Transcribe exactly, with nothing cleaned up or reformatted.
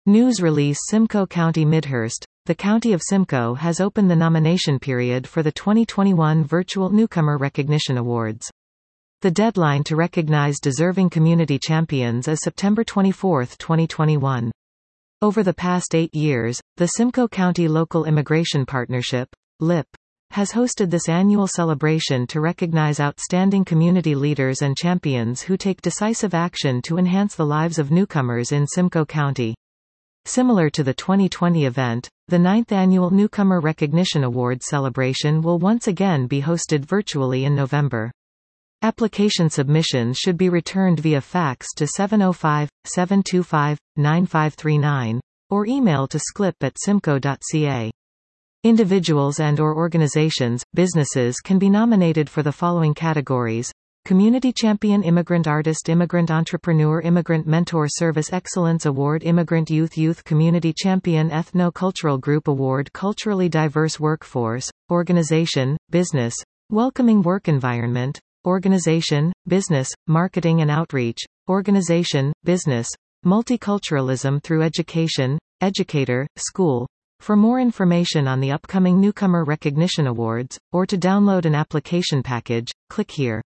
News release Simcoe County Midhurst. The County of Simcoe has opened the nomination period for the twenty twenty-one Virtual Newcomer Recognition Awards. The deadline to recognize deserving community champions is September twenty-fourth, twenty twenty-one. Over the past eight years, the Simcoe County Local Immigration Partnership, L I P, has hosted this annual celebration to recognize outstanding community leaders and champions who take decisive action to enhance the lives of newcomers in Simcoe County. Similar to the twenty twenty event, the ninth Annual Newcomer Recognition Award celebration will once again be hosted virtually in November. Application submissions should be returned via fax to seven oh five, seven two five, nine five three nine, or email to sclip at simcoe dot c a. Individuals and or organizations, businesses can be nominated for the following categories: Community Champion, Immigrant Artist, Immigrant Entrepreneur, Immigrant Mentor, Service Excellence Award, Immigrant Youth, Youth Community Champion, Ethno-Cultural Group Award, Culturally Diverse Workforce, Organization, Business, Welcoming Work Environment, Organization, Business, Marketing and Outreach, Organization, Business, Multiculturalism through Education, Educator, School. For more information on the upcoming Newcomer Recognition Awards, or to download an application package, click here.